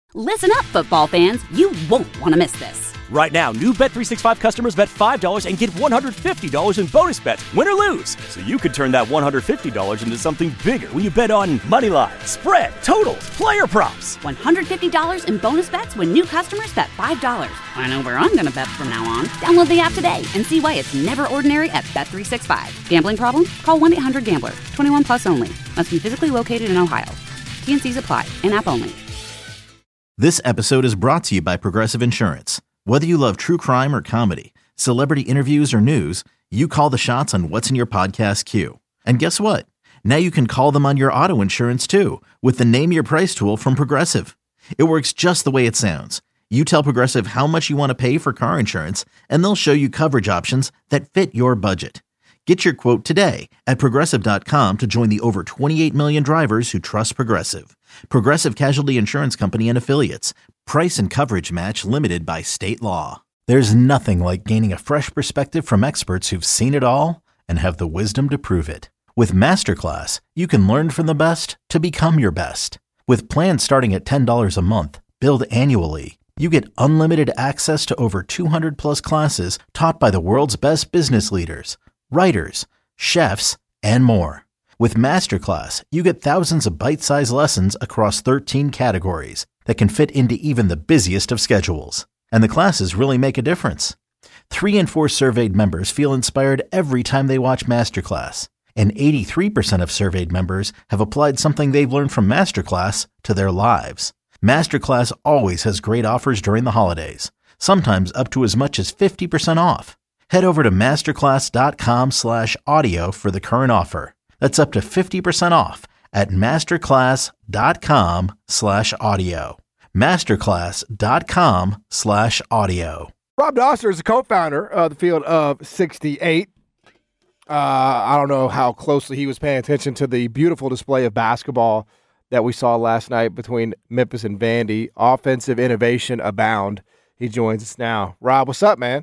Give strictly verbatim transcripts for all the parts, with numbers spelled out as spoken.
Listen up, football fans. You won't want to miss this. Right now, new Bet three sixty-five customers bet five dollars and get one hundred fifty dollars in bonus bets, win or lose. So you could turn that one hundred fifty dollars into something bigger when you bet on money line, spread, totals, player props. one hundred fifty dollars in bonus bets when new customers bet five dollars. I know where I'm going to bet from now on. Download the app today and see why it's never ordinary at Bet three sixty-five. Gambling problem? Call one eight hundred gambler. twenty-one plus only. Must be physically located in Ohio. T and C's apply. In-app only. This episode is brought to you by Progressive Insurance. Whether you love true crime or comedy, celebrity interviews or news, you call the shots on what's in your podcast queue. And guess what? Now you can call them on your auto insurance too with the Name Your Price tool from Progressive. It works just the way it sounds. You tell Progressive how much you want to pay for car insurance, and they'll show you coverage options that fit your budget. Get your quote today at Progressive dot com to join the over twenty-eight million drivers who trust Progressive. Progressive Casualty Insurance Company and Affiliates. Price and coverage match limited by state law. There's nothing like gaining a fresh perspective from experts who've seen it all and have the wisdom to prove it. With Masterclass, you can learn from the best to become your best. With plans starting at ten dollars a month, billed annually, you get unlimited access to over two hundred plus classes taught by the world's best business leaders, writers, chefs, and more. With Masterclass, you get thousands of bite-sized lessons across thirteen categories that can fit into even the busiest of schedules. And the classes really make a difference. Three in four surveyed members feel inspired every time they watch Masterclass. And eighty-three percent of surveyed members have applied something they've learned from Masterclass to their lives. Masterclass always has great offers during the holidays, sometimes up to as much as fifty percent off. Head over to masterclass.com slash audio for the current offer. That's up to fifty percent off at masterclass.com slash audio. Masterclass.com slash audio. Rob Dauster is the co-founder of the Field of sixty-eight. Uh, I don't know how closely he was paying attention to the beautiful display of basketball that we saw last night between Memphis and Vandy. Offensive innovation abound. He joins us now. Rob, what's up, man?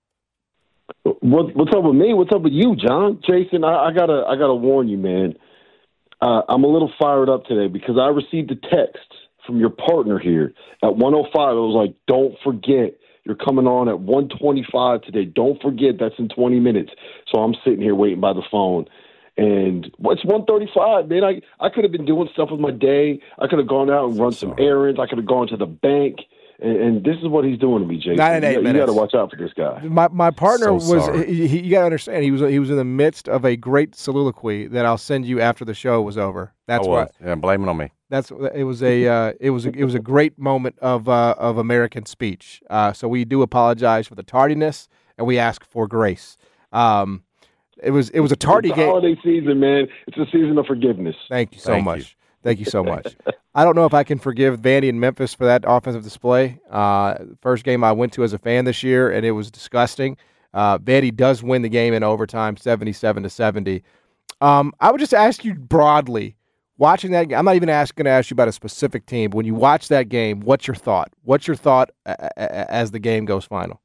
What, what's up with me? What's up with you, John? Jason, I, I gotta, I gotta warn you, man. Uh, I'm a little fired up today because I received a text from your partner here at one oh five. It was like, "Don't forget, you're coming on at one twenty-five today. Don't forget, that's in twenty minutes." So I'm sitting here waiting by the phone, and it's one thirty-five, man. I I could have been doing stuff with my day. I could have gone out and run some errands. I could have gone to the bank. And, and this is what he's doing to me, Jason. Nine and eight you, minutes. You got to watch out for this guy. My my partner So was. sorry. He, he, you got to understand. He was he was in the midst of a great soliloquy that I'll send you after the show was over. That's I was. what. Yeah, blame it on me. That's it was a uh, it was a, it was a great moment of uh, of American speech. Uh, so we do apologize for the tardiness and we ask for grace. Um, it was it was a tardy It's the game. holiday season, man. It's a season of forgiveness. Thank you so Thank much. you. Thank you so much. I don't know if I can forgive Vandy and Memphis for that offensive display. Uh, first game I went to as a fan this year, and it was disgusting. Uh, Vandy does win the game in overtime, seventy-seven to seventy. Um, I would just ask you broadly, watching that game, I'm not even going to ask you about a specific team, but when you watch that game, what's your thought? What's your thought a- a- as the game goes final?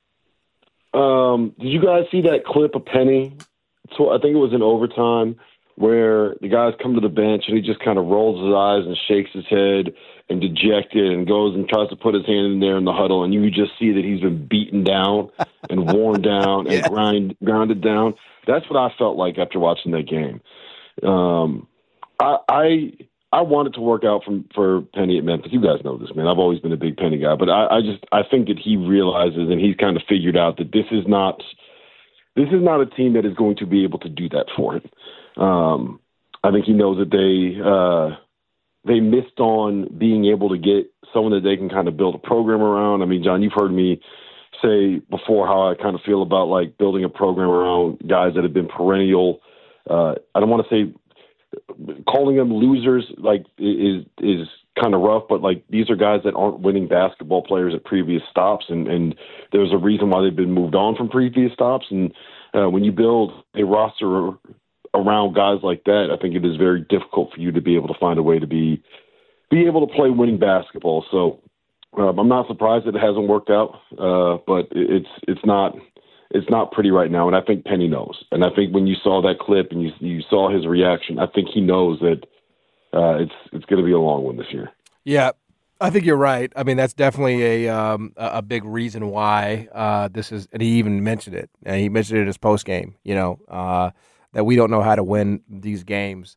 Um, did you guys see that clip of Penny? So I think it was in overtime where the guys come to the bench and he just kind of rolls his eyes and shakes his head and dejected and goes and tries to put his hand in there in the huddle, and you just see that he's been beaten down and worn down and Yeah. grind grounded down. That's what I felt like after watching that game. Um, I, I I wanted to work out from for Penny at Memphis. You guys know this, man. I've always been a big Penny guy, but I, I just I think that he realizes and he's kind of figured out that this is not this is not a team that is going to be able to do that for him. Um, I think he knows that they uh, they missed on being able to get someone that they can kind of build a program around. I mean, John, you've heard me say before how I kind of feel about like building a program around guys that have been perennial. Uh, I don't want to say calling them losers like is is kind of rough, but like these are guys that aren't winning basketball players at previous stops, and, and there's a reason why they've been moved on from previous stops. And uh, when you build a roster around guys like that, I think it is very difficult for you to be able to find a way to be be able to play winning basketball. So um, I'm not surprised that it hasn't worked out, uh, but it's it's not it's not pretty right now, and I think Penny knows. And I think when you saw that clip and you you saw his reaction, I think he knows that uh, it's it's going to be a long one this year. Yeah, I think you're right. I mean, that's definitely a um, a big reason why uh, this is. And he even mentioned it. And he mentioned it in his post game. You know uh, that we don't know how to win these games.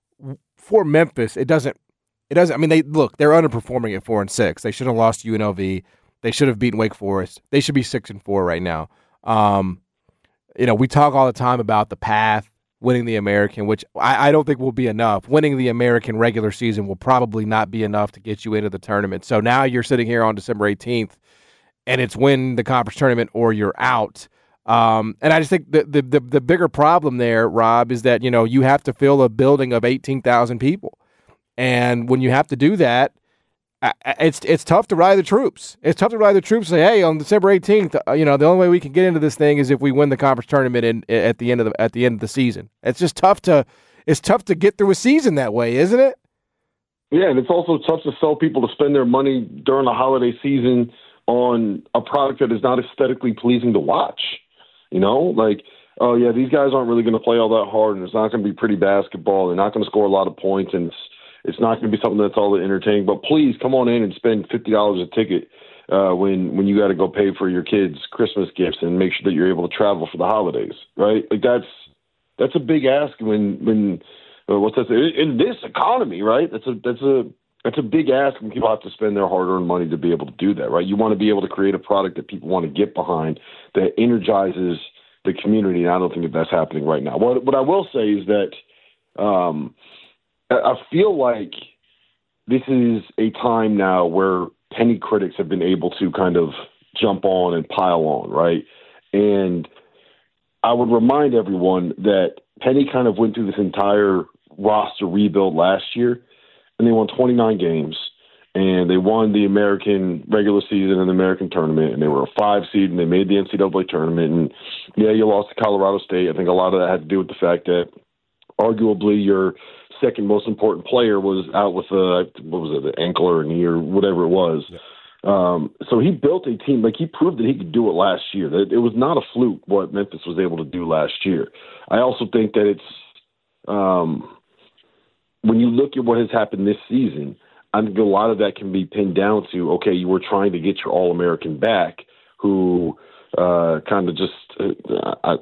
For Memphis, it doesn't. It doesn't. I mean, they look. They're underperforming at four and six. They should have lost to U N L V. They should have beaten Wake Forest. They should be six and four right now. Um, you know, we talk all the time about the path, winning the American, which I, I don't think will be enough. Winning the American regular season will probably not be enough to get you into the tournament. So now you're sitting here on December eighteenth, and it's win the conference tournament or you're out. Um, and I just think the, the the the bigger problem there, Rob, is that, you know, you have to fill a building of eighteen thousand people. And when you have to do that, it's it's tough to rally the troops. It's tough to rally the troops and say, hey, on December eighteenth, you know, the only way we can get into this thing is if we win the conference tournament in, at the end of the at the end of the season. It's just tough to it's tough to get through a season that way, isn't it? Yeah, and it's also tough to sell people to spend their money during the holiday season on a product that is not aesthetically pleasing to watch. You know, like, oh yeah, these guys aren't really going to play all that hard, and it's not going to be pretty basketball. They're not going to score a lot of points, and it's It's not going to be something that's all that entertaining, but please come on in and spend fifty dollars a ticket uh, when when you got to go pay for your kids' Christmas gifts and make sure that you're able to travel for the holidays, right? Like that's that's a big ask when when uh, what's that say? In this economy, right? That's a that's a that's a big ask when people have to spend their hard-earned money to be able to do that, right? You want to be able to create a product that people want to get behind that energizes the community, and I don't think that that's happening right now. What what I will say is that. Um, I feel like this is a time now where Penny critics have been able to kind of jump on and pile on, right? And I would remind everyone that Penny kind of went through this entire roster rebuild last year, and they won twenty-nine games, and they won the American regular season and the American tournament, and they were a five seed, and they made the N C double A tournament. And, yeah, you lost to Colorado State. I think a lot of that had to do with the fact that arguably your second most important player was out with a, what was it, an ankle or a knee or whatever it was. Yeah. Um, so he built a team, like he proved that he could do it last year. That it was not a fluke what Memphis was able to do last year. I also think that it's, um, when you look at what has happened this season, I think a lot of that can be pinned down to, okay, you were trying to get your All-American back who uh, kind of just, uh, I,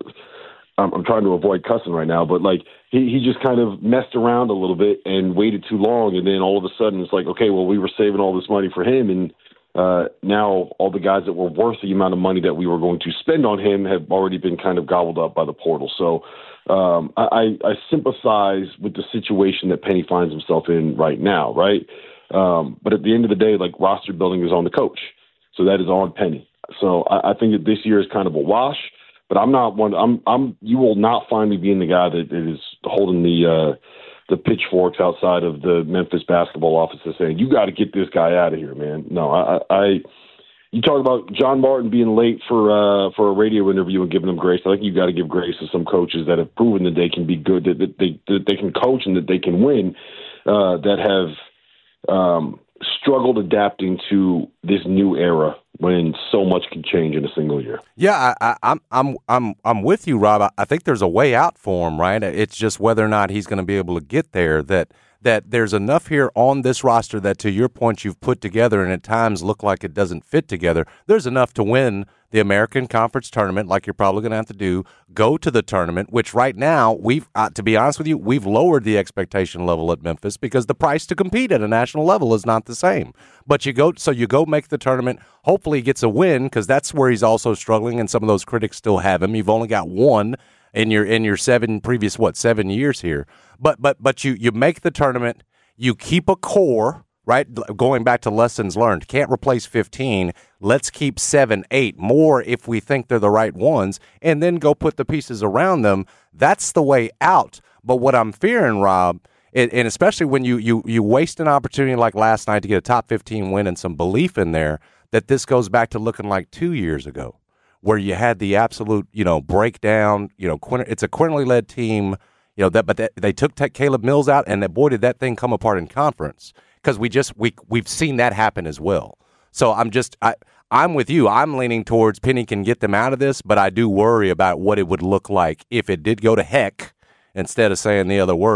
I'm trying to avoid cussing right now, but like he, he just kind of messed around a little bit and waited too long. And then all of a sudden it's like, okay, well, we were saving all this money for him. And uh, now all the guys that were worth the amount of money that we were going to spend on him have already been kind of gobbled up by the portal. So um, I, I sympathize with the situation that Penny finds himself in right now. Right. Um, but at the end of the day, like roster building is on the coach. So that is on Penny. So I, I think that this year is kind of a wash. But I'm not one. I'm. I'm. You will not find me being the guy that is holding the uh, the pitchforks outside of the Memphis basketball office and saying, "You got to get this guy out of here, man." No, I. I you talk about John Martin being late for uh, for a radio interview and giving him grace. I think you got to give grace to some coaches that have proven that they can be good, that, that they that they can coach and that they can win. Uh, that have um, struggled adapting to this new era when so much can change in a single year. Yeah, I, I, I'm I'm I'm I'm with you, Rob. I, I think there's a way out for him, right? It's just whether or not he's going to be able to get there. That that there's enough here on this roster that, to your point, you've put together and at times look like it doesn't fit together. There's enough to win the American Conference Tournament, like you're probably going to have to do, go to the tournament, which right now, we've, uh, to be honest with you, we've lowered the expectation level at Memphis because the price to compete at a national level is not the same. But you go, so you go make the tournament, hopefully he gets a win, because that's where he's also struggling, and some of those critics still have him. You've only got one in your in your seven previous, what, seven years here. But but but you you make the tournament, you keep a core, right? Going back to lessons learned, can't replace fifteen. Let's keep seven, eight more if we think they're the right ones, and then go put the pieces around them. That's the way out. But what I'm fearing, Rob, and especially when you you you waste an opportunity like last night to get a top fifteen win and some belief in there, that this goes back to looking like two years ago, where you had the absolute, you know, breakdown. You know, Quin- it's a Quinterly-led team. You know that, but that, they took Caleb Mills out, and that, boy, did that thing come apart in conference. Because we just we we've seen that happen as well. So I'm just I I'm with you. I'm leaning towards Penny can get them out of this, but I do worry about what it would look like if it did go to heck, instead of saying the other word,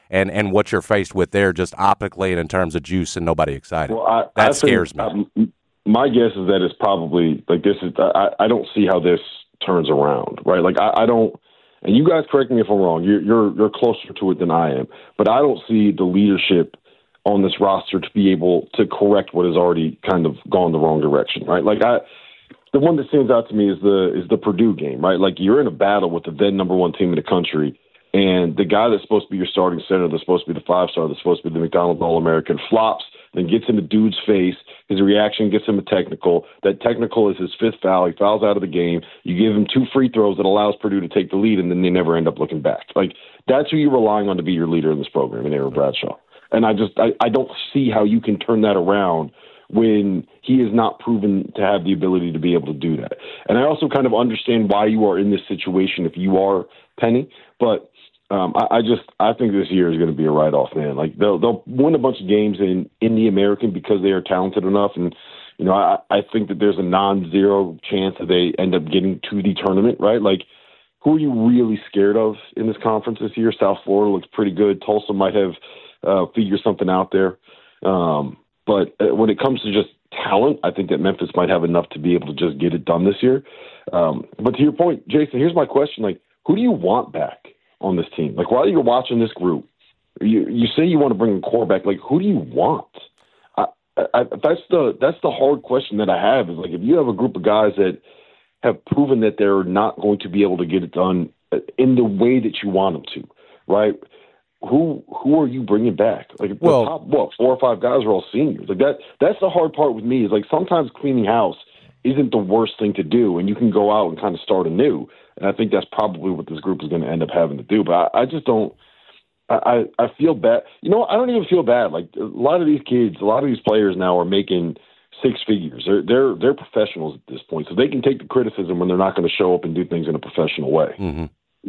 and, and what you're faced with there just optically and in terms of juice and nobody excited. Well, I, that I scares think, me. Um, my guess is that it's probably like this is. I, I don't see how this turns around, right? Like I, I don't. And you guys correct me if I'm wrong. You're, you're you're closer to it than I am, but I don't see the leadership on this roster to be able to correct what has already kind of gone the wrong direction, right? Like I, the one that stands out to me is the is the Purdue game, right? Like you're in a battle with the then number one team in the country, and the guy that's supposed to be your starting center, that's supposed to be the five star, that's supposed to be the McDonald's All-American, flops, then gets in the dude's face. His reaction gets him a technical. That technical is his fifth foul. He fouls out of the game. You give him two free throws that allows Purdue to take the lead, and then they never end up looking back. Like that's who you're relying on to be your leader in this program, in Aaron Bradshaw. And I just I, I don't see how you can turn that around when he is not proven to have the ability to be able to do that. And I also kind of understand why you are in this situation if you are Penny, but um, I, I just I think this year is going to be a write-off, man. Like they'll they'll win a bunch of games in, in the American because they are talented enough, and you know I, I think that there's a non-zero chance that they end up getting to the tournament, right? Like who are you really scared of in this conference this year? South Florida looks pretty good. Tulsa might have uh, figured something out there. Um, But when it comes to just talent, I think that Memphis might have enough to be able to just get it done this year. Um, but to your point, Jason, here's my question. Like, who do you want back on this team? Like, while you're watching this group, you you say you want to bring a core back. Like, who do you want? I, I, that's the that's the hard question that I have is, like, if you have a group of guys that have proven that they're not going to be able to get it done in the way that you want them to, right? Who who are you bringing back? Like well, the top, what, four or five guys are all seniors. Like that. That's the hard part with me. Is like sometimes cleaning house isn't the worst thing to do, and you can go out and kind of start anew. And I think that's probably what this group is going to end up having to do. But I, I just don't. I, I feel bad. You know, I don't even feel bad. Like a lot of these kids, a lot of these players now are making six figures. They're they're they're professionals at this point, so they can take the criticism when they're not going to show up and do things in a professional way. Mm-hmm.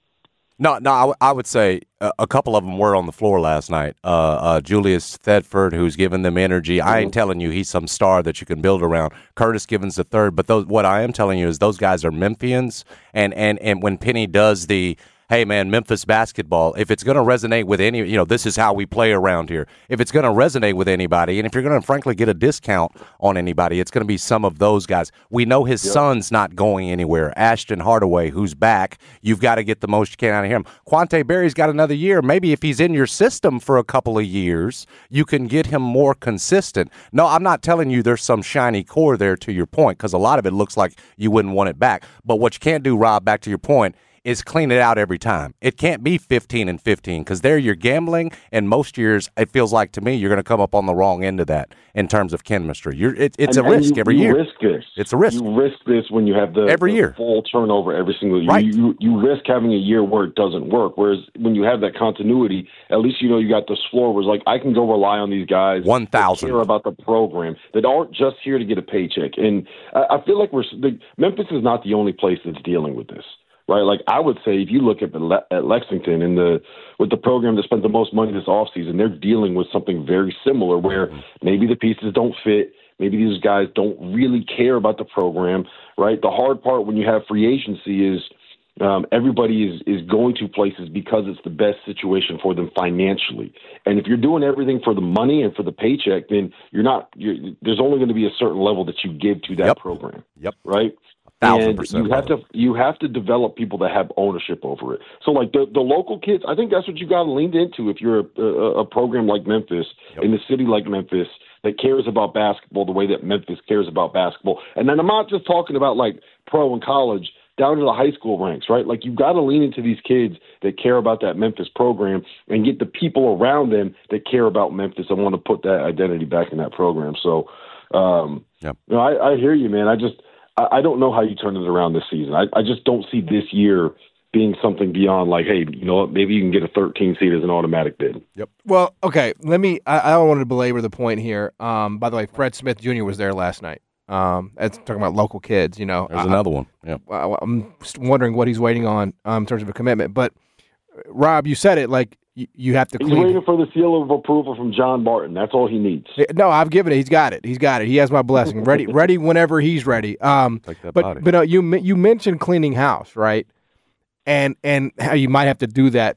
No, no, I, w- I would say a, a couple of them were on the floor last night. Uh, uh, Julius Thedford, who's giving them energy. I ain't telling you he's some star that you can build around. Curtis Givens the third, but those, what I am telling you is those guys are Memphians, and, and, and when Penny does the, hey, man, Memphis basketball, if it's going to resonate with any, you know, this is how we play around here. If it's going to resonate with anybody, and if you're going to, frankly, get a discount on anybody, it's going to be some of those guys. We know his yep. son's not going anywhere. Ashton Hardaway, who's back, you've got to get the most you can out of him. Quante Berry's got another year. Maybe if he's in your system for a couple of years, you can get him more consistent. No, I'm not telling you there's some shiny core there to your point, because a lot of it looks like you wouldn't want it back. But what you can't do, Rob, back to your point, is clean it out every time. It can't be fifteen and fifteen because there you're gambling, and most years it feels like to me you're going to come up on the wrong end of that in terms of chemistry. You're it, it's and, a risk you, every you year. Risk this. It's a risk. You risk this when you have the, every the year. full turnover every single year. Right. You, you risk having a year where it doesn't work. Whereas when you have that continuity, at least you know you got this floor where it's like I can go rely on these guys. One thousand. Care about the program that aren't just here to get a paycheck. And I, I feel like we're the, Memphis is not the only place that's dealing with this. Right, like I would say, if you look at the Le- at Lexington and the with the program that spent the most money this offseason, they're dealing with something very similar, where maybe the pieces don't fit, maybe these guys don't really care about the program. Right, the hard part when you have free agency is um, everybody is is going to places because it's the best situation for them financially. And if you're doing everything for the money and for the paycheck, then you're not. You're, there's only going to be a certain level that you give to that yep. program. Yep. Right. Thousand and percent. you have to you have to develop people that have ownership over it. So like the, the local kids, I think that's what you got to lean into if you're a, a, a program like Memphis, yep. in a city like Memphis that cares about basketball the way that Memphis cares about basketball. And then I'm not just talking about like pro and college, down to the high school ranks, right? Like you've got to lean into these kids that care about that Memphis program and get the people around them that care about Memphis and want to put that identity back in that program. So, um, yep. you know, I, I hear you, man. I just. I don't know how you turn it around this season. I, I just don't see this year being something beyond like, hey, you know what, maybe you can get a thirteen seed as an automatic bid. Yep. Well, okay, let me – I don't want to belabor the point here. Um, by the way, Fred Smith Junior was there last night. Um, that's talking about local kids, you know. There's I, another one. Yeah. I, I'm just wondering what he's waiting on um, in terms of a commitment. But, Rob, you said it, like, you, you have to He's clean. waiting for the seal of approval from John Barton. That's all he needs. No, I've given it. He's got it. He's got it. He has my blessing. Ready ready whenever he's ready. Um, like that but body. but uh, you you mentioned cleaning house, right? And and how you might have to do that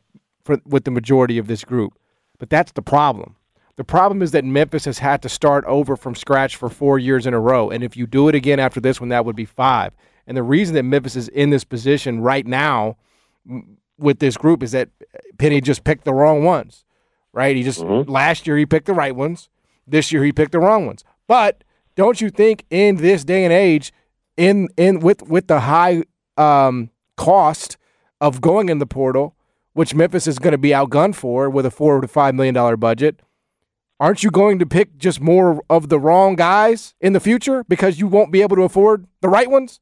for with the majority of this group. But that's the problem. The problem is that Memphis has had to start over from scratch for four years in a row. And if you do it again after this one, that would be five. And the reason that Memphis is in this position right now with this group is that Penny just picked the wrong ones, right? He just mm-hmm. last year he picked the right ones. This year he picked the wrong ones. But don't you think in this day and age, in in with with the high um, cost of going in the portal, which Memphis is going to be outgunned for with a four to five million dollar budget, aren't you going to pick just more of the wrong guys in the future because you won't be able to afford the right ones?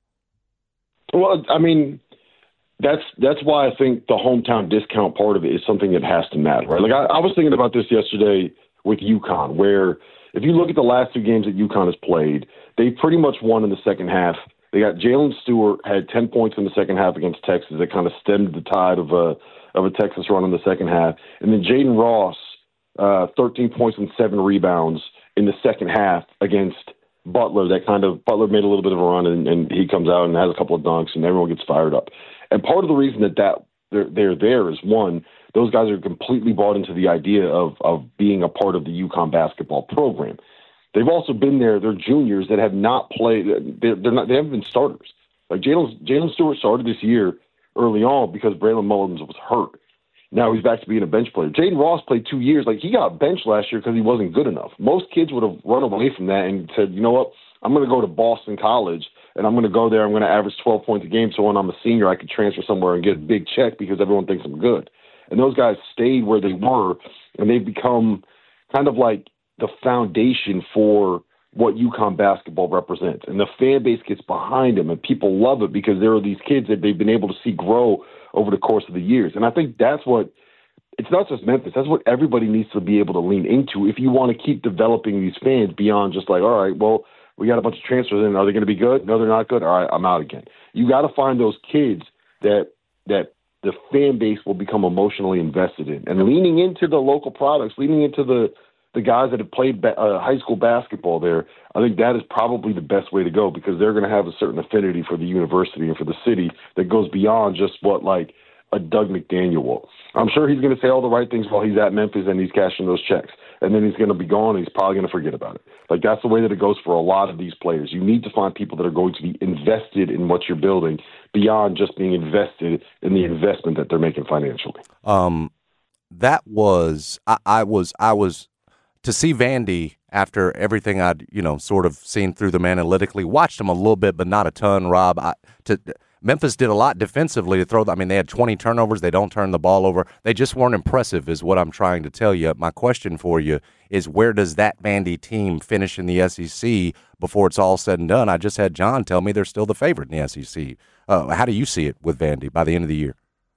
Well, I mean, that's that's why I think the hometown discount part of it is something that has to matter, right? Like I, I was thinking about this yesterday with UConn, where if you look at the last two games that UConn has played, they pretty much won in the second half. They got Jalen Stewart had ten points in the second half against Texas. That kind of stemmed the tide of a of a Texas run in the second half, and then Jaden Ross. Uh, thirteen points and seven rebounds in the second half against Butler. That kind of Butler made a little bit of a run, and, and he comes out and has a couple of dunks, and everyone gets fired up. And part of the reason that, that they're, they're there is, one, those guys are completely bought into the idea of of being a part of the UConn basketball program. They've also been there. They're juniors that have not played. They're, they're not. They haven't been starters. Like Jalen Jalen Stewart started this year early on because Braylon Mullins was hurt. Now he's back to being a bench player. Jaden Ross played two years. Like, he got benched last year because he wasn't good enough. Most kids would have run away from that and said, you know what, I'm going to go to Boston College, and I'm going to go there. I'm going to average twelve points a game, so when I'm a senior, I could transfer somewhere and get a big check because everyone thinks I'm good. And those guys stayed where they were, and they've become kind of like the foundation for what UConn basketball represents. And the fan base gets behind them, and people love it because there are these kids that they've been able to see grow over the course of the years. And I think that's what – it's not just Memphis. That's what everybody needs to be able to lean into if you want to keep developing these fans beyond just like, all right, well, we got a bunch of transfers in. Are they going to be good? No, they're not good. All right, I'm out again. You got to find those kids that that the fan base will become emotionally invested in. And leaning into the local products, leaning into the – the guys that have played ba- uh, high school basketball there, I think that is probably the best way to go because they're going to have a certain affinity for the university and for the city that goes beyond just what, like, a Doug McDaniel will. I'm sure he's going to say all the right things while he's at Memphis and he's cashing those checks. And then he's going to be gone and he's probably going to forget about it. Like, that's the way that it goes for a lot of these players. You need to find people that are going to be invested in what you're building beyond just being invested in the investment that they're making financially. Um, that was, I, I was, I was, to see Vandy after everything I'd, you know, sort of seen through them analytically, watched them a little bit, but not a ton, Rob. I, to, Memphis did a lot defensively to throw. I mean, they had twenty turnovers. They don't turn the ball over. They just weren't impressive is what I'm trying to tell you. My question for you is, where does that Vandy team finish in the S E C before it's all said and done? I just had John tell me they're still the favorite in the S E C. Uh, how do you see it with Vandy by the end of the year?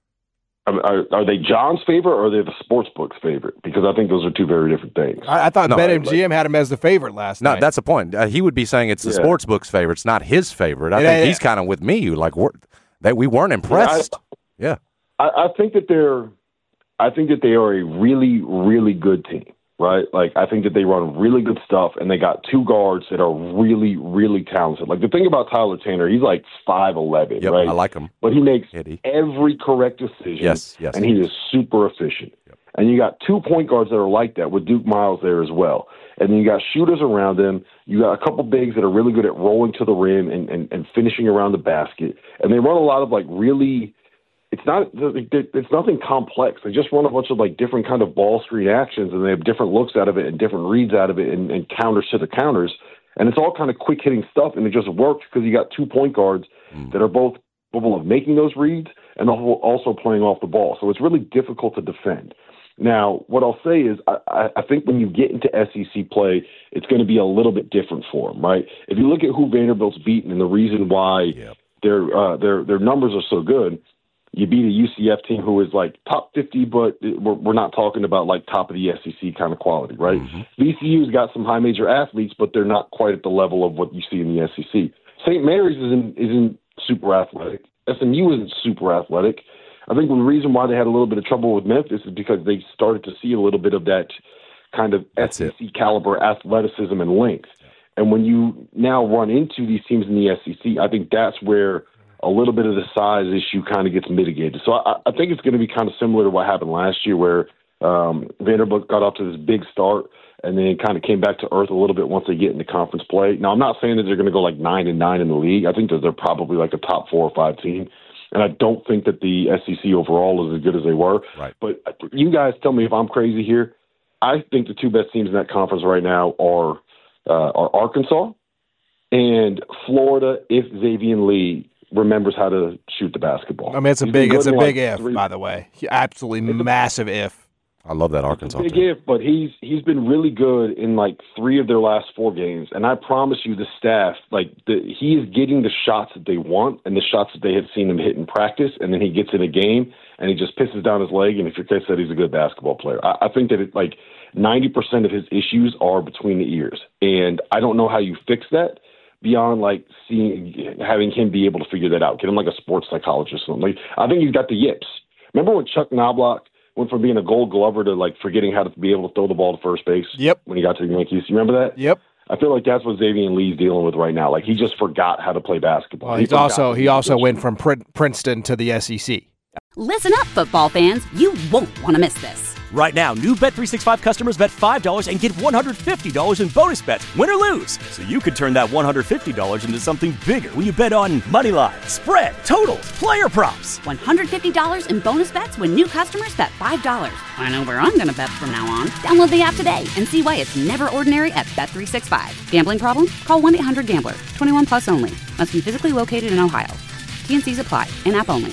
Are, are they John's favorite or are they the sportsbook's favorite? Because I think those are two very different things. I, I thought no, BetMGM like, had him as the favorite last no, night. No, that's the point. Uh, he would be saying it's the yeah. sportsbook's favorite. It's not his favorite. I yeah, think yeah. he's kind of with me. Like we're, that we weren't impressed. Yeah, I, I think that they're. I think that they are a really, really good team. Right? Like, I think that they run really good stuff, and they got two guards that are really, really talented. Like, the thing about Tyler Tanner, he's like five eleven, yep, right? I like him. But he makes Hitty. every correct decision, yes, yes. and he is super efficient. Yep. And you got two point guards that are like that with Duke Miles there as well. And then you got shooters around them. You got a couple bigs that are really good at rolling to the rim and, and, and finishing around the basket. And they run a lot of, like, really – It's not. It's nothing complex. They just run a bunch of like different kind of ball screen actions, and they have different looks out of it and different reads out of it, and, and counters to the counters, and it's all kind of quick hitting stuff, and it just works because you got two point guards mm. that are both capable of making those reads and also playing off the ball. So it's really difficult to defend. Now, what I'll say is, I, I think when you get into S E C play, it's going to be a little bit different for them, right? If you look at who Vanderbilt's beaten and the reason why yep. their uh, their their numbers are so good. You beat a U C F team who is like top fifty, but we're, we're not talking about like top of the S E C kind of quality, right? Mm-hmm. V C U's got some high major athletes, but they're not quite at the level of what you see in the S E C. Saint Mary's isn't, isn't super athletic. S M U isn't super athletic. I think the reason why they had a little bit of trouble with Memphis is because they started to see a little bit of that kind of That's S E C it. caliber athleticism and length. And when you now run into these teams in the S E C, I think that's where a little bit of the size issue kind of gets mitigated. So I, I think it's going to be kind of similar to what happened last year, where um, Vanderbilt got off to this big start and then kind of came back to earth a little bit once they get into conference play. Now, I'm not saying that they're going to go like nine and nine in the league. I think that they're probably like a top four or five team. And I don't think that the S E C overall is as good as they were. Right. But you guys tell me if I'm crazy here. I think the two best teams in that conference right now are uh, are Arkansas and Florida, if Xavier Lee remembers how to shoot the basketball. I mean, it's a He's big, it's a big like if, three, by the way. Absolutely it's massive a, if. I love that Arkansas Big team. if, but he's he's been really good in like three of their last four games, and I promise you, the staff like the, he is getting the shots that they want and the shots that they have seen him hit in practice, and then he gets in a game and he just pisses down his leg. And if your kid said he's a good basketball player, I, I think that it, like ninety percent of his issues are between the ears, and I don't know how you fix that beyond like seeing having him be able to figure that out. Get him like a sports psychologist or something. Like, I think he's got the yips. Remember when Chuck Knobloch went from being a Gold Glover to like forgetting how to be able to throw the ball to first base? Yep. When he got to the Yankees, you remember that? Yep. I feel like that's what Xavier Lee's dealing with right now. Like, he just forgot how to play basketball. Well, he he's also he also good. went from Prin- Princeton to the S E C. Listen up, football fans. You won't want to miss this. Right now, new Bet three sixty-five customers bet five dollars and get one hundred fifty dollars in bonus bets, win or lose. So you could turn that one hundred fifty dollars into something bigger when you bet on money line, spread, totals, player props. one hundred fifty dollars in bonus bets when new customers bet five dollars. I know where I'm going to bet from now on. Download the app today and see why it's never ordinary at Bet three sixty-five. Gambling problem? Call one eight hundred gambler. twenty-one plus only. Must be physically located in Ohio. T and C's apply. In-app only.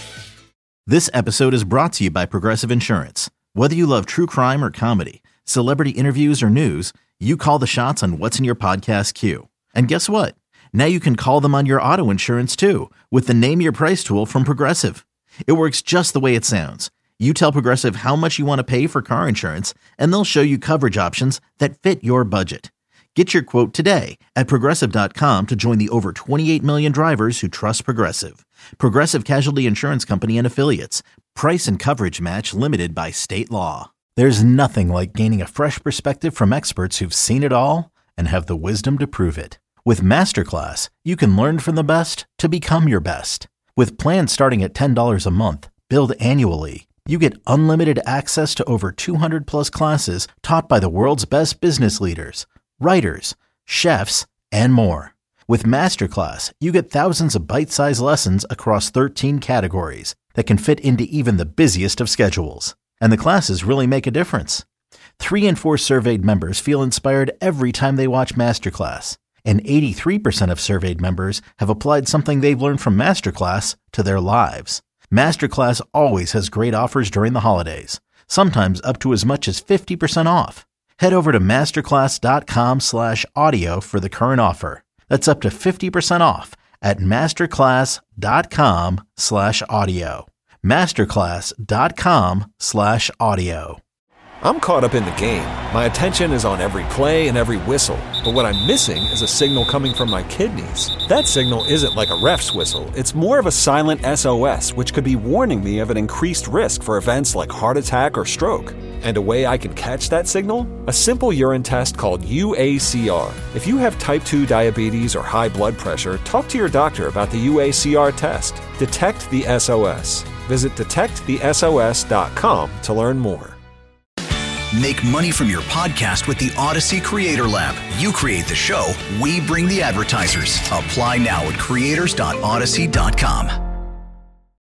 This episode is brought to you by Progressive Insurance. Whether you love true crime or comedy, celebrity interviews or news, you call the shots on what's in your podcast queue. And guess what? Now you can call them on your auto insurance too with the Name Your Price tool from Progressive. It works just the way it sounds. You tell Progressive how much you want to pay for car insurance, and they'll show you coverage options that fit your budget. Get your quote today at Progressive dot com to join the over twenty-eight million drivers who trust Progressive. Progressive Casualty Insurance Company and Affiliates. Price and coverage match limited by state law. There's nothing like gaining a fresh perspective from experts who've seen it all and have the wisdom to prove it. With Masterclass, you can learn from the best to become your best. With plans starting at ten dollars a month, billed annually, you get unlimited access to over two hundred plus classes taught by the world's best business leaders, writers, chefs, and more. With Masterclass, you get thousands of bite-sized lessons across thirteen categories that can fit into even the busiest of schedules. And the classes really make a difference. Three in four surveyed members feel inspired every time they watch Masterclass. And eighty-three percent of surveyed members have applied something they've learned from Masterclass to their lives. Masterclass always has great offers during the holidays, sometimes up to as much as fifty percent off. Head over to masterclass.com slash audio for the current offer. That's up to fifty percent off at masterclass.com slash audio. Masterclass.com slash audio. I'm caught up in the game. My attention is on every play and every whistle. But what I'm missing is a signal coming from my kidneys. That signal isn't like a ref's whistle. It's more of a silent S O S, which could be warning me of an increased risk for events like heart attack or stroke. And a way I can catch that signal? A simple urine test called U A C R. If you have type two diabetes or high blood pressure, talk to your doctor about the U A C R test. Detect the S O S. Visit detect the S O S dot com to learn more. Make money from your podcast with the Odyssey Creator Lab. You create the show, we bring the advertisers. Apply now at creators dot odyssey dot com.